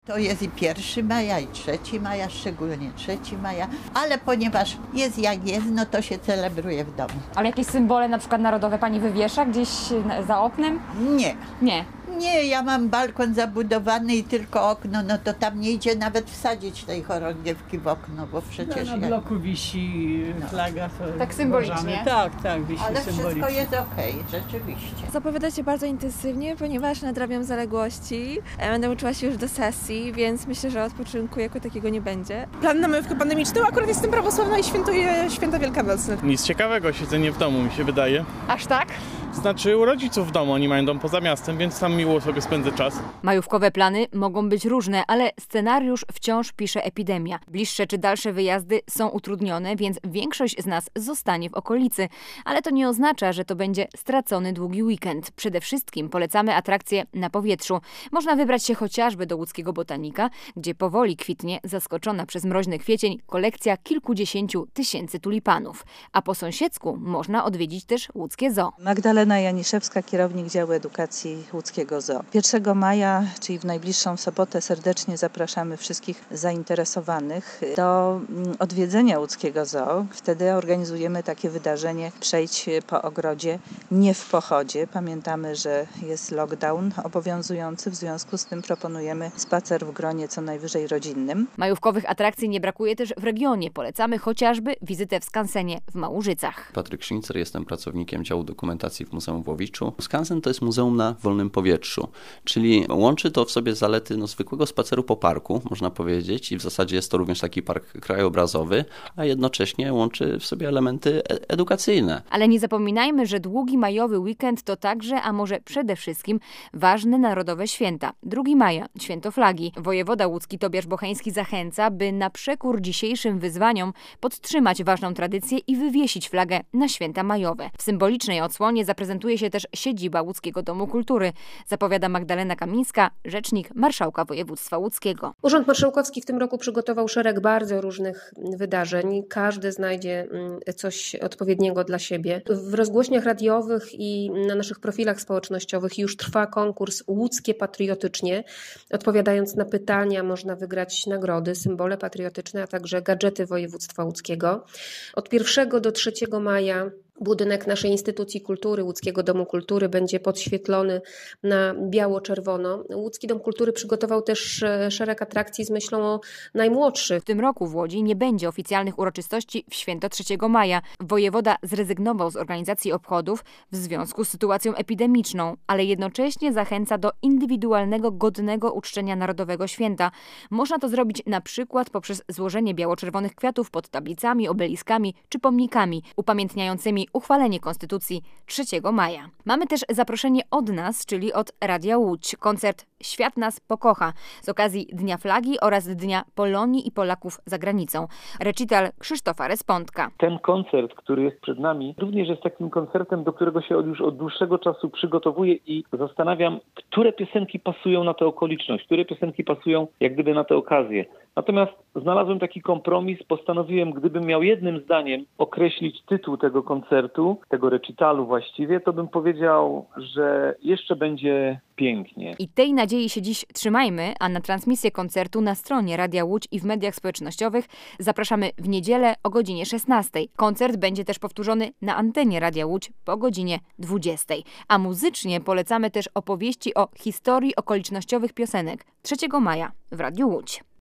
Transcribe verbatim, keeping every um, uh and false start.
To jest i pierwszy maja, i trzeci maja, szczególnie trzeci maja, ale ponieważ jest jak jest, no to się celebruje w domu. Ale jakieś symbole na przykład narodowe pani wywiesza gdzieś za oknem? Nie. Nie. Nie, ja mam balkon zabudowany i tylko okno, no to tam nie idzie nawet wsadzić tej chorągiewki w okno, bo przecież... No, na jak... bloku wisi flaga. To Tak symbolicznie? uważamy. Tak, tak, wisi Ale symbolicznie. wszystko jest okej, rzeczywiście. Zapowiada się bardzo intensywnie, ponieważ nadrabiam zaległości. Będę uczyła się już do sesji, więc myślę, że odpoczynku jako takiego nie będzie. Plan na majówkę pandemiczną, akurat jestem prawosławna i świętuję święta wielkanocne. Nic ciekawego, siedzenie w domu mi się wydaje. Aż tak? Znaczy u rodziców w domu, oni mają dom poza miastem, więc tam miło sobie spędzę czas. Majówkowe plany mogą być różne, ale scenariusz wciąż pisze epidemia. Bliższe czy dalsze wyjazdy są utrudnione, więc większość z nas zostanie w okolicy. Ale to nie oznacza, że to będzie stracony długi weekend. Przede wszystkim polecamy atrakcje na powietrzu. Można wybrać się chociażby do łódzkiego botanika, gdzie powoli kwitnie zaskoczona przez mroźny kwiecień kolekcja kilkudziesięciu tysięcy tulipanów. A po sąsiedzku można odwiedzić też łódzkie zoo. Magdalena Janiszewska, kierownik działu edukacji łódzkiego zoo. pierwszego maja, czyli w najbliższą sobotę, serdecznie zapraszamy wszystkich zainteresowanych do odwiedzenia łódzkiego zoo. Wtedy organizujemy takie wydarzenie Przejdź po ogrodzie, nie w pochodzie. Pamiętamy, że jest lockdown obowiązujący, w związku z tym proponujemy spacer w gronie co najwyżej rodzinnym. Majówkowych atrakcji nie brakuje też w regionie. Polecamy chociażby wizytę w skansenie w Małorzycach. Patryk Sznicer, jestem pracownikiem działu dokumentacji w Muzeum w Łowiczu. Skansen to jest muzeum na wolnym powietrzu, czyli łączy to w sobie zalety no, zwykłego spaceru po parku, można powiedzieć, i w zasadzie jest to również taki park krajobrazowy, a jednocześnie łączy w sobie elementy e- edukacyjne. Ale nie zapominajmy, że długi majowy weekend to także, a może przede wszystkim, ważne narodowe święta. drugiego maja, święto flagi. Wojewoda łódzki Tobiasz Bocheński zachęca, by na przekór dzisiejszym wyzwaniom podtrzymać ważną tradycję i wywiesić flagę na święta majowe. W symbolicznej odsłonie zaprezentuje się też siedziba Łódzkiego Domu Kultury, zapowiada Magdalena Kamińska, rzecznik Marszałka Województwa Łódzkiego. Urząd Marszałkowski w tym roku przygotował szereg bardzo różnych wydarzeń. Każdy znajdzie coś odpowiedniego dla siebie. W rozgłośniach radiowych i na naszych profilach społecznościowych już trwa konkurs Łódzkie Patriotycznie. Odpowiadając na pytania można wygrać nagrody, symbole patriotyczne, a także gadżety województwa łódzkiego. Od pierwszego do trzeciego maja budynek naszej instytucji kultury, Łódzkiego Domu Kultury, będzie podświetlony na biało-czerwono. Łódzki Dom Kultury przygotował też szereg atrakcji z myślą o najmłodszych. W tym roku w Łodzi nie będzie oficjalnych uroczystości w święto trzeciego maja. Wojewoda zrezygnował z organizacji obchodów w związku z sytuacją epidemiczną, ale jednocześnie zachęca do indywidualnego, godnego uczczenia Narodowego Święta. Można to zrobić na przykład poprzez złożenie biało-czerwonych kwiatów pod tablicami, obeliskami czy pomnikami upamiętniającymi uchwalenie Konstytucji trzeciego maja. Mamy też zaproszenie od nas, czyli od Radia Łódź. Koncert Świat nas pokocha z okazji Dnia Flagi oraz Dnia Polonii i Polaków za granicą. Recital Krzysztofa Respondka. Ten koncert, który jest przed nami, również jest takim koncertem, do którego się już od dłuższego czasu przygotowuję i zastanawiam, które piosenki pasują na tę okoliczność, które piosenki pasują jak gdyby na tę okazję. Natomiast znalazłem taki kompromis, postanowiłem, gdybym miał jednym zdaniem określić tytuł tego koncertu, tego recitalu właściwie, to bym powiedział, że jeszcze będzie pięknie. I tej nadziei się dziś trzymajmy, a na transmisję koncertu na stronie Radia Łódź i w mediach społecznościowych zapraszamy w niedzielę o godzinie szesnastej. Koncert będzie też powtórzony na antenie Radia Łódź po godzinie dwudziestej. A muzycznie polecamy też opowieści o historii okolicznościowych piosenek trzeciego maja w Radiu Łódź.